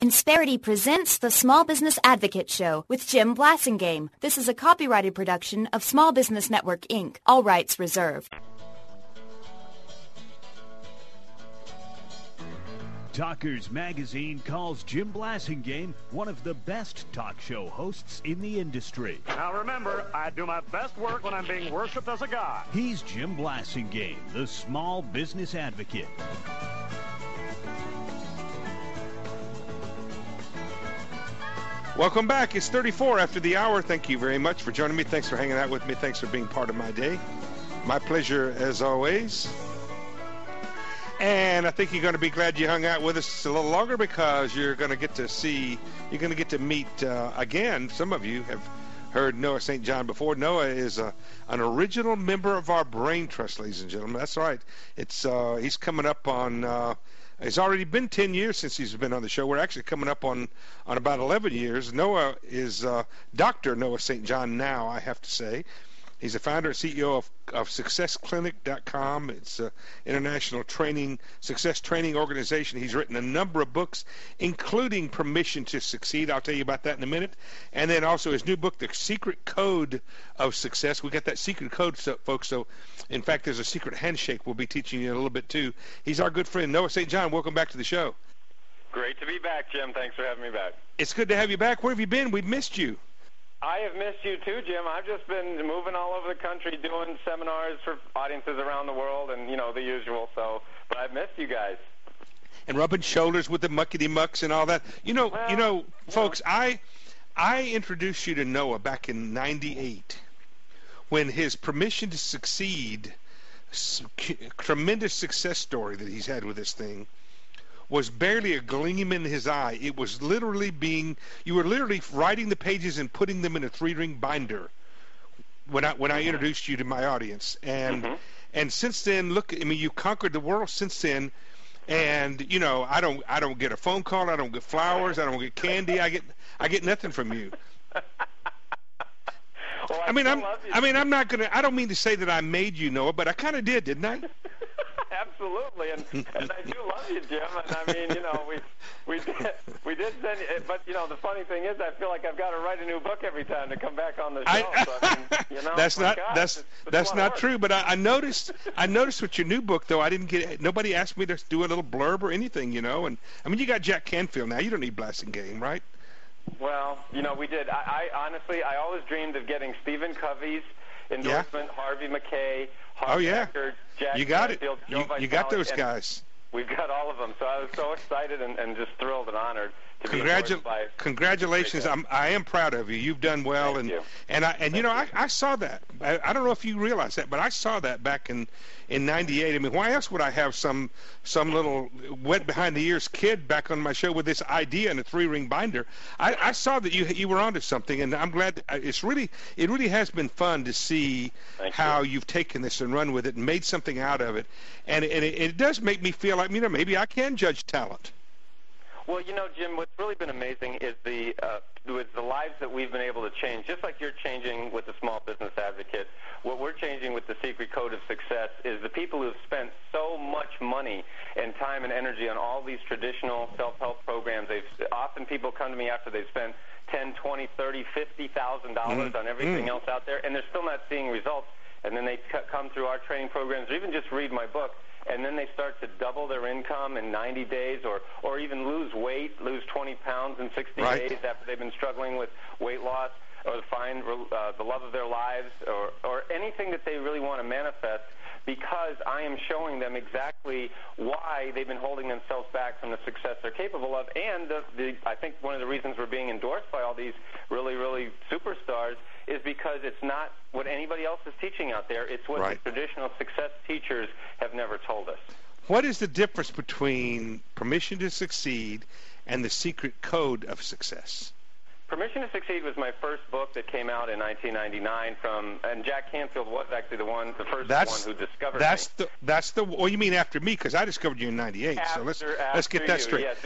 Insperity presents the Small Business Advocate Show with Jim Blasingame. This is a copyrighted production of Small Business Network, Inc. All rights reserved. Talkers Magazine calls Jim Blasingame one of the best talk show hosts in the industry. Now remember, I do my best work when I'm being worshipped as a god. He's Jim Blasingame, the Small Business Advocate. Welcome back. It's 34 after the hour. Thank you very much for joining me. Thanks for hanging out with me. Thanks for being part of my day. My pleasure as always. And I think you're going to be glad you hung out with us a little longer because you're going to get to meet again. Some of you have heard Noah St. John before. Noah is an original member of our Brain Trust, ladies and gentlemen. That's right. He's coming up on... It's already been 10 years since he's been on the show. We're actually coming up on about 11 years. Noah is Dr. Noah St. John now, I have to say. He's the founder and CEO of SuccessClinic.com. It's an international success training organization. He's written a number of books, including Permission to Succeed. I'll tell you about that in a minute. And then also his new book, The Secret Code of Success. We got that secret code, folks. So, in fact, there's a secret handshake we'll be teaching you in a little bit, too. He's our good friend, Noah St. John. Welcome back to the show. Great to be back, Jim. Thanks for having me back. It's good to have you back. Where have you been? We've missed you. I have missed you too, Jim. I've just been moving all over the country doing seminars for audiences around the world and, the usual. But I've missed you guys. And rubbing shoulders with the muckety-mucks and all that. Folks, I introduced you to Noah back in 98 when his Permission to Succeed, tremendous success story that he's had with this thing, was barely a gleam in his eye. It was literally you were literally writing the pages and putting them in a 3-ring binder when I introduced you to my audience. And and since then, you've conquered the world since then. And I don't get a phone call, I don't get flowers, I don't get candy, I get nothing from you. Well, I'm not gonna. I don't mean to say that I made you, Noah, but I kind of did, didn't I? Absolutely, and I do love you, Jim. And we did send. But the funny thing is, I feel like I've got to write a new book every time to come back on the show. That's not true. But I noticed with your new book, though, nobody asked me to do a little blurb or anything, And you got Jack Canfield now. You don't need Blasingame, right? Well, we did. I honestly, I always dreamed of getting Stephen Covey's endorsement, Harvey Mackay, Harvey Eckert, Jack you got Canfield, it. Joe Vitale, you got those guys. We've got all of them. So I was so excited and just thrilled and honored to be endorsed by. Congratulations! I am proud of you. You've done well, Thank you. I saw that. I don't know if you realize that, but I saw that back in '98. Why else would I have some little wet behind the ears kid back on my show with this idea in a 3-ring binder? I saw that you were onto something, and I'm glad. It really has been fun to see how you've taken this and run with it and made something out of it, and it does make me feel like maybe I can judge talent. Well, Jim, what's really been amazing is the lives that we've been able to change, just like you're changing with the Small Business Advocate. What we're changing with the Secret Code of Success is the people who've spent so much money and time and energy on all these traditional self-help programs. Often people come to me after they've spent $10, $20, $30, $50,000 on everything else out there, and they're still not seeing results. And then they come through our training programs or even just read my book, and then they start to double their income in 90 days or even lose weight, lose 20 pounds in 60 days after they've been struggling with weight loss, or find the love of their lives, or anything that they really want to manifest, because I am showing them exactly why they've been holding themselves back from the success they're capable of. And I think one of the reasons we're being endorsed by all these really, really superstars is because it's not what anybody else is teaching out there. It's what the traditional success teachers have never told us. What is the difference between Permission to Succeed and The Secret Code of Success? Permission to Succeed was my first book that came out in 1999 and Jack Canfield was actually the first one who discovered me. Well, you mean after me, because I discovered you in 98, so let's get that straight. Yes,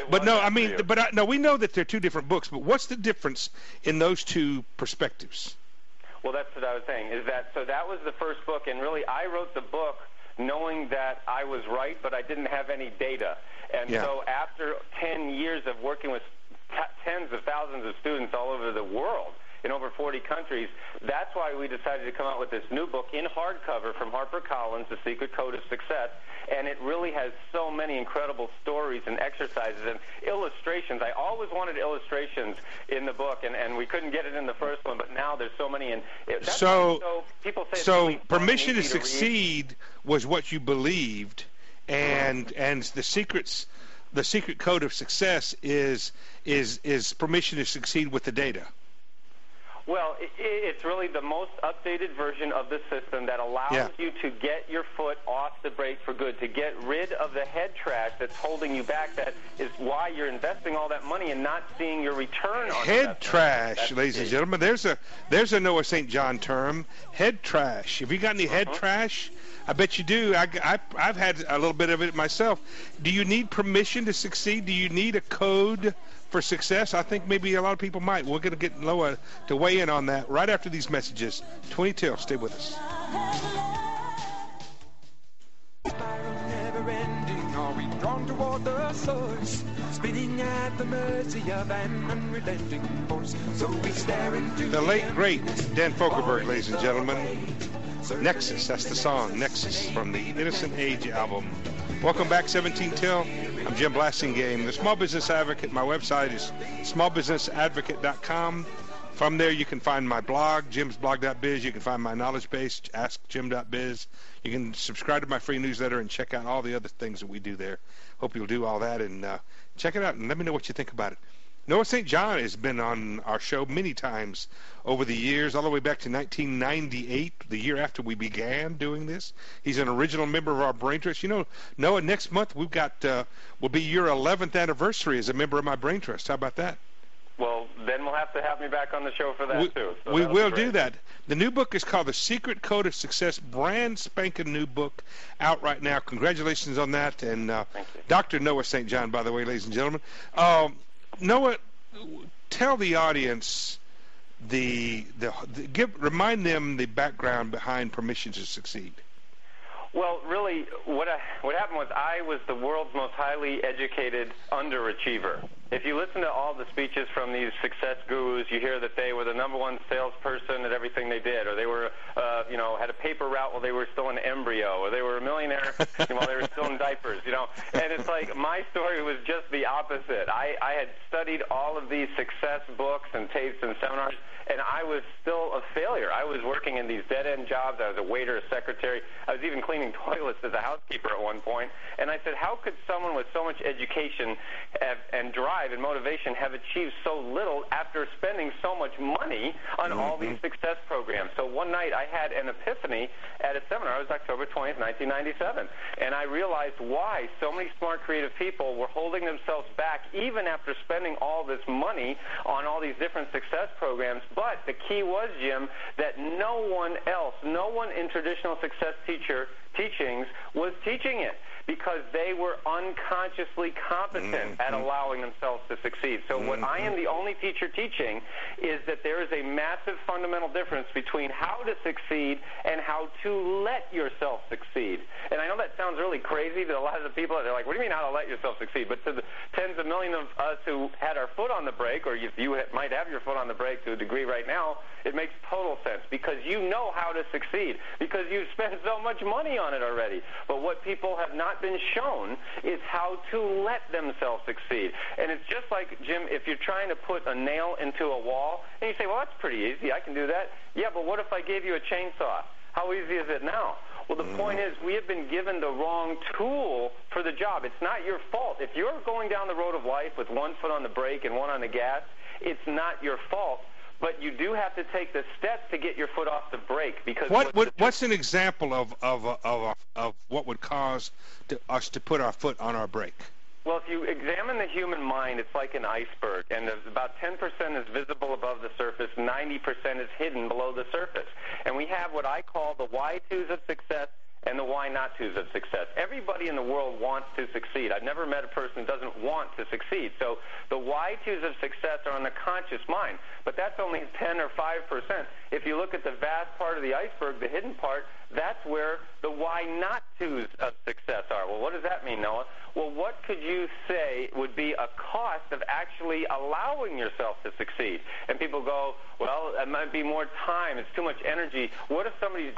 but we know that they're two different books, but what's the difference in those two perspectives? Well, that's what I was saying, so that was the first book, and really I wrote the book knowing that I was right, but I didn't have any data. And so after 10 years of working with tens of thousands of students all over the world in over 40 countries. That's why we decided to come out with this new book in hardcover from HarperCollins, The Secret Code of Success, and it really has so many incredible stories and exercises and illustrations. I always wanted illustrations in the book, and we couldn't get it in the first one, but now there's so many. And so people say so really Permission to Succeed was what you believed, and the secret code of success is permission to succeed with the data. Well, it's really the most updated version of the system that allows you to get your foot off the brake for good, to get rid of the head trash that's holding you back. That is why you're investing all that money and not seeing your return on head trash, ladies and gentlemen. There's a Noah St. John term, head trash. Have you got any head trash? I bet you do. I've had a little bit of it myself. Do you need permission to succeed? Do you need a code for success? I think maybe a lot of people might. We're going to get Noah to weigh in on that right after these messages. 20 till. Stay with us. Are we drawn toward the source, spinning at the mercy of an unrelenting force? So we stare into the late, great Dan Fogelberg, ladies and gentlemen. Nexus, that's the song, Nexus, from the Innocent Age album. Welcome back, 17 till. I'm Jim Blasingame, the Small Business Advocate. My website is smallbusinessadvocate.com. From there, you can find my blog, jimsblog.biz. You can find my knowledge base, askjim.biz. You can subscribe to my free newsletter and check out all the other things that we do there. Hope you'll do all that and check it out and let me know what you think about it. Noah St. John has been on our show many times over the years, all the way back to 1998, the year after we began doing this. He's an original member of our Brain Trust. You know, Noah, next month we've got will be your 11th anniversary as a member of my Brain Trust. How about that? Well, then we'll have to have me back on the show for that, too. So we will do that. The new book is called The Secret Code of Success, brand spanking new book out right now. Congratulations on that. And Dr. Noah St. John, by the way, ladies and gentlemen. Noah, tell the audience remind them the background behind Permission to Succeed. Well, really, what happened was I was the world's most highly educated underachiever. If you listen to all the speeches from these success gurus, you hear that they were the number one salesperson at everything they did, or they were, had a paper route while they were still an embryo, or they were a millionaire while they were still in diapers, And it's like my story was just the opposite. I had studied all of these success books and tapes and seminars, and I was still a failure. I was working in these dead-end jobs. I was a waiter, a secretary. I was even cleaning toilets as a housekeeper at one point. And I said, how could someone with so much education and drive and motivation have achieved so little after spending so much money on all these success programs? So one night I had an epiphany at a seminar. It was October 20th, 1997. And I realized why so many smart, creative people were holding themselves back even after spending all this money on all these different success programs. But the key was, Jim, that no one else, no one in traditional success teachings was teaching it, because they were unconsciously competent at allowing themselves to succeed. So what I am the only teacher teaching is that there is a massive fundamental difference between how to succeed and how to let yourself succeed. And I know that sounds really crazy to a lot of the people. They're like, what do you mean how to let yourself succeed? But to the tens of millions of us who had our foot on the brake, or if you might have your foot on the brake to a degree right now, it makes total sense, because you know how to succeed, because you've spent so much money on it already. But what people have not been shown is how to let themselves succeed. And it's just like, Jim, if you're trying to put a nail into a wall, and you say, well, that's pretty easy, I can do that. Yeah, but what if I gave you a chainsaw? How easy is it now? Well, the point is, we have been given the wrong tool for the job. It's not your fault. If you're going down the road of life with one foot on the brake and one on the gas, it's not your fault. But you do have to take the steps to get your foot off the brake. Because what's an example of what would cause us to put our foot on our brake? Well, if you examine the human mind, it's like an iceberg, and about 10% is visible above the surface, 90% is hidden below the surface. And we have what I call the why-tos of success and the why-not-tos of success. Everybody in the world wants to succeed. I've never met a person who doesn't want to succeed. So the why-tos of success are on the conscious mind, but that's only 10 or 5%. If you look at the vast part of the iceberg, the hidden part, That's where the why not to's of success are. Well, what does that mean, Noah? Well, what could you say would be a cost of actually allowing yourself to succeed? And people go, well, it might be more time. It's too much energy. What if somebody's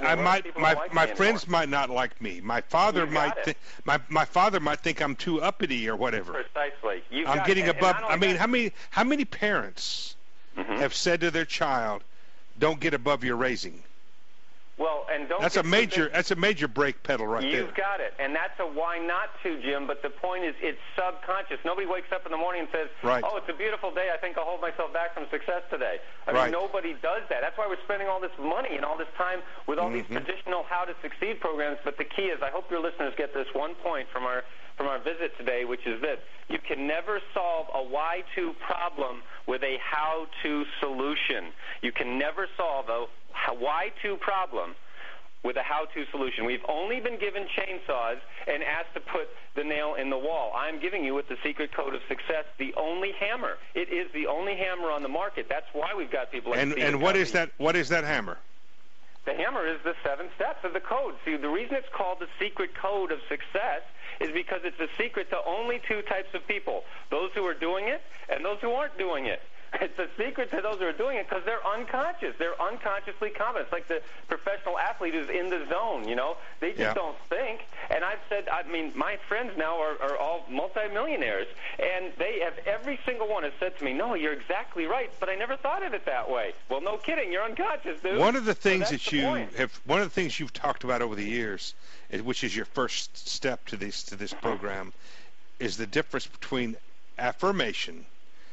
my friends might not like me. My father might my father might think I'm too uppity or whatever. Precisely. I'm getting above. I mean, how many parents have said to their child, "Don't get above your raising"? Well, and don't. That's a major brake pedal right there. You've got it, and that's a why not to, Jim. But the point is, it's subconscious. Nobody wakes up in the morning and says, "Oh, it's a beautiful day. I think I'll hold myself back from success today." I mean, nobody does that. That's why we're spending all this money and all this time with all these traditional How to Succeed programs. But the key is, I hope your listeners get this one point from our visit today, which is this: you can never solve a why-to problem with a how-to solution. You can never solve a why-to problem with a how-to solution. We've only been given chainsaws and asked to put the nail in the wall. I'm giving you, with the Secret Code of Success, the only hammer. It is the only hammer on the market. That's why we've got people like Stephen And what is that? What is that hammer? The hammer is the 7 steps of the code. See, the reason it's called the Secret Code of Success is because it's a secret to only 2 types of people: those who are doing it and those who aren't doing it. It's a secret to those who are doing it because they're unconscious. They're unconsciously confident. It's like the professional athlete who's in the zone, you know. They just don't think. And I've said, I mean, my friends now are all multimillionaires, and they have, every single one has said to me, "No, you're exactly right, but I never thought of it that way." Well, no kidding. You're unconscious, dude. One of the things one of the things you've talked about over the years, which is your first step to this program, is the difference between affirmation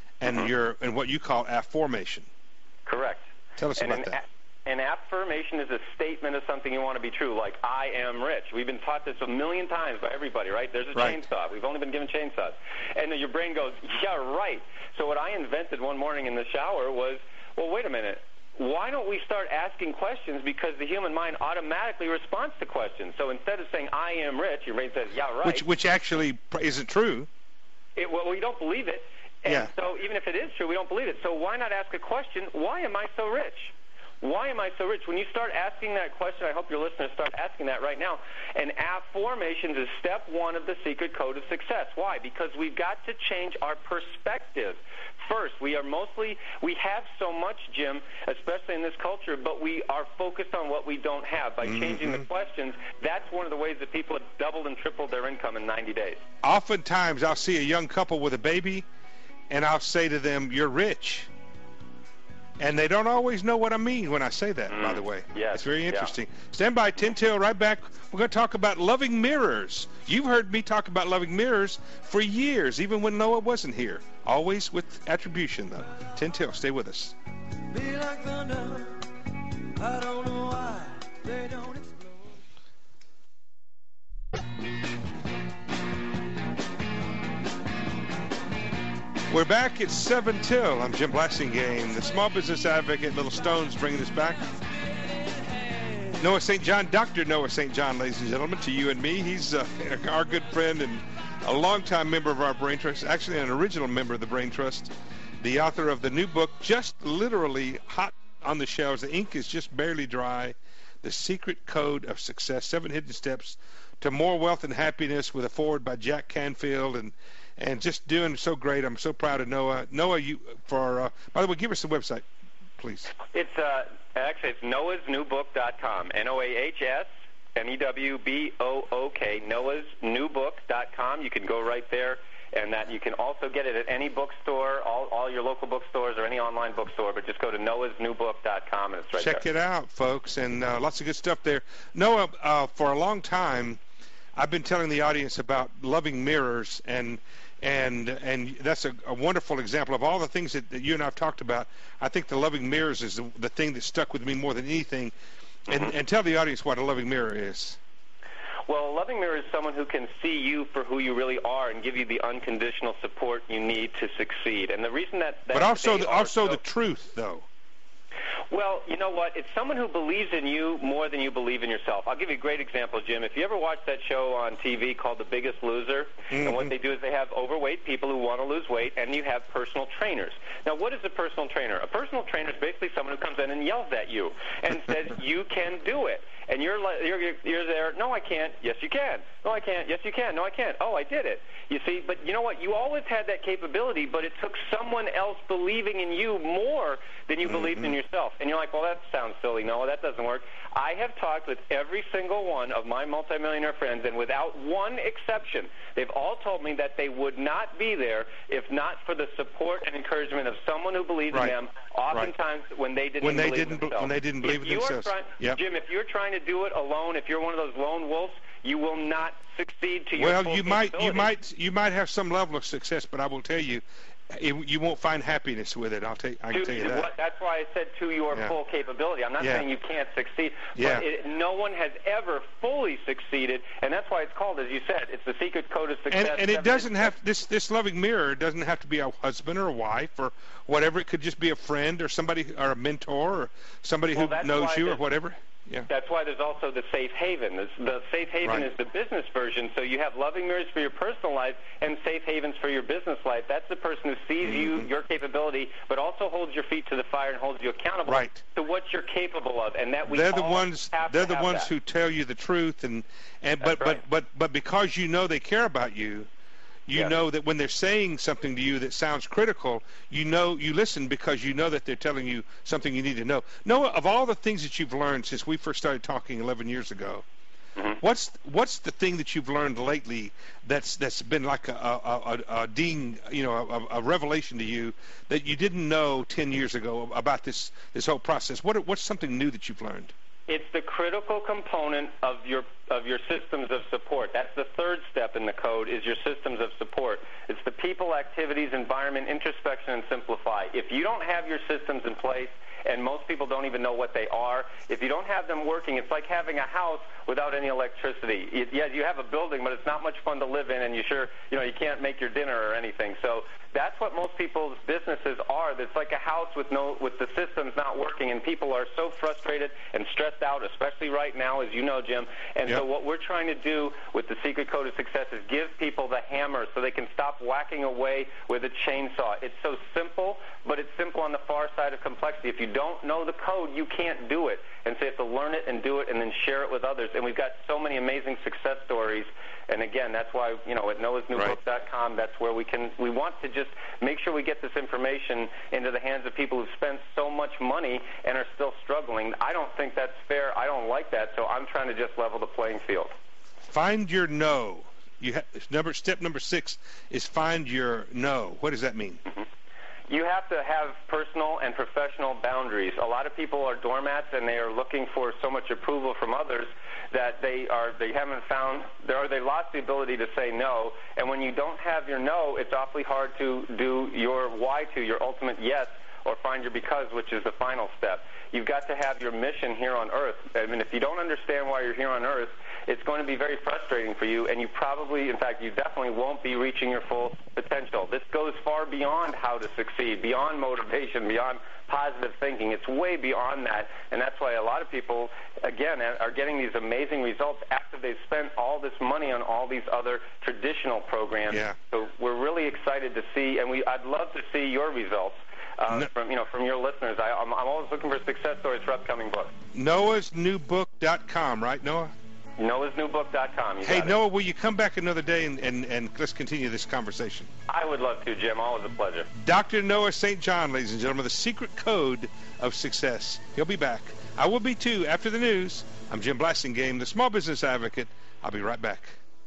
and what you call affirmation. Correct. Tell us about that. An affirmation is a statement of something you want to be true, like "I am rich." We've been taught this a million times by everybody, right? There's a chainsaw. We've only been given chainsaws. And then your brain goes, "Yeah, right." So what I invented one morning in the shower was, well, wait a minute. Why don't we start asking questions? Because the human mind automatically responds to questions. So instead of saying "I am rich," your brain says, "Yeah, right." Which actually isn't true. Well, we don't believe it. And so even if it is true, we don't believe it. So why not ask a question, why am I so rich? Why am I so rich? When you start asking that question, I hope your listeners start asking that right now. And affirmations is step 1 of the Secret Code of Success. Why? Because we've got to change our perspective. First, we have so much, Jim, especially in this culture, but we are focused on what we don't have. By changing the questions, that's one of the ways that people have doubled and tripled their income in 90 days. Oftentimes, I'll see a young couple with a baby, and I'll say to them, "You're rich." And they don't always know what I mean when I say that, by the way. Yes. It's very interesting. Stand by, Tintail, right back. We're going to talk about loving mirrors. You've heard me talk about loving mirrors for years, even when Noah wasn't here. Always with attribution, though. Tintail, stay with us. Be like thunder. I don't know why they don't explode. We're back at 7 till. I'm Jim Blasingame, the Small Business Advocate. Little Stones bringing us back. Noah St. John, Dr. Noah St. John, ladies and gentlemen, to you and me. He's our good friend and a longtime member of our Brain Trust, actually an original member of the Brain Trust, the author of the new book, just literally hot on the shelves. The ink is just barely dry. The Secret Code of Success, 7 Hidden Steps to More Wealth and Happiness, with a foreword by Jack Canfield, and just doing so great. I'm so proud of Noah. Noah, by the way, give us the website, please. It's noahsnewbook.com. NOAHSNEWBOOK. noahsnewbook.com. You can go right there, and that you can also get it at any bookstore, all your local bookstores, or any online bookstore. But just go to noahsnewbook.com, and it's right there. Check it out, folks, and lots of good stuff there. Noah, for a long time, I've been telling the audience about loving mirrors, and that's a wonderful example of all the things that you and I have talked about. I think the loving mirrors is the thing that stuck with me more than anything. And tell the audience what a loving mirror is. Well, a loving mirror is someone who can see you for who you really are and give you the unconditional support you need to succeed. And the reason but also the truth, though. Well, you know what? It's someone who believes in you more than you believe in yourself. I'll give you a great example, Jim. If you ever watch that show on TV called The Biggest Loser, and what they do is they have overweight people who want to lose weight, and you have personal trainers. Now, what is a personal trainer? A personal trainer is basically someone who comes in and yells at you and says, "You can do it." and you're there. No, I can't. Yes, you can. No, I can't. Yes, you can. No, I can't. Oh, I did it. You see, but you know what? You always had that capability, but it took someone else believing in you more than you believed in yourself. And you're like, well, that sounds silly. No, that doesn't work. I have talked with every single one of my multimillionaire friends, and without one exception, they've all told me that they would not be there if not for the support and encouragement of someone who believed in them, oftentimes when they didn't believe in themselves. When they didn't believe in themselves. Jim, if you're trying to do it alone, if you're one of those lone wolves, you will not succeed to your full capability. you might have some level of success, but I will tell you, you won't find happiness with it. I can tell you that. That's why I said to your full capability. I'm not saying you can't succeed, but no one has ever fully succeeded, and that's why it's called, as you said, it's the secret code of success. And it doesn't have this loving mirror doesn't have to be a husband or a wife or whatever. It could just be a friend or somebody or a mentor or somebody who knows you or whatever. Yeah. That's why there's also the Safe Haven. The Safe Haven is the business version. So you have loving mirrors for your personal life and Safe Havens for your business life. That's the person who sees you, your capability, but also holds your feet to the fire and holds you accountable to what you're capable of. And that they're the ones who tell you the truth. But because you know they care about you. You know that when they're saying something to you that sounds critical, you listen because you know that they're telling you something you need to know. Noah, of all the things that you've learned since we first started talking 11 years ago, what's the thing that you've learned lately that's been like a revelation to you that you didn't know 10 years ago about this whole process? What's something new that you've learned? It's the critical component of your systems of support. That's the third step in the code, is your systems of support. It's the people, activities, environment, introspection, and simplify. If you don't have your systems in place, and most people don't even know what they are, if you don't have them working, it's like having a house without any electricity. You have a building, but it's not much fun to live in, and you can't make your dinner or anything. So that's what most people's businesses are. It's like a house with the systems not working, and people are so frustrated and stressed out, especially right now, as you know, Jim. And so what we're trying to do with the Secret Code of Success is give people the hammer so they can stop whacking away with a chainsaw. It's so simple, but it's simple on the far side of complexity. If you don't know the code, you can't do it. And so you have to learn it and do it and then share it with others. And we've got so many amazing success stories. And again, that's why, at noahsnewbook.com, that's where we want to just make sure we get this information into the hands of people who've spent so much money and are still struggling. I don't think that's fair. I don't like that. So I'm trying to just level the playing field. Find your no. Step number 6 is find your no. What does that mean? You have to have personal and professional boundaries. A lot of people are doormats, and they are looking for so much approval from others that they lost the ability to say no. And when you don't have your no, it's awfully hard to do your why to, your ultimate yes, or find your because, which is the final step. You've got to have your mission here on Earth. I mean, if you don't understand why you're here on Earth, it's going to be very frustrating for you, and you definitely won't be reaching your full potential. This goes far beyond how to succeed, beyond motivation, beyond positive thinking. It's way beyond that, and that's why a lot of people, again, are getting these amazing results after they've spent all this money on all these other traditional programs. Yeah. So we're really excited to see, and I'd love to see your results. From your listeners. I'm always looking for success stories for upcoming books. noahsnewbook.com, right, Noah? noahsnewbook.com. Hey, Noah, will you come back another day and let's continue this conversation? I would love to, Jim. Always a pleasure. Dr. Noah St. John, ladies and gentlemen, the secret code of success. He'll be back. I will be, too, after the news. I'm Jim Blasingame, the small business advocate. I'll be right back.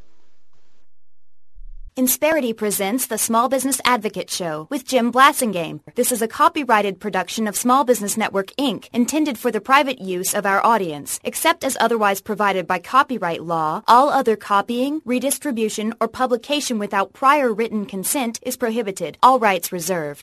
Insperity presents the Small Business Advocate Show with Jim Blasingame. This is a copyrighted production of Small Business Network, Inc., intended for the private use of our audience. Except as otherwise provided by copyright law, all other copying, redistribution, or publication without prior written consent is prohibited. All rights reserved.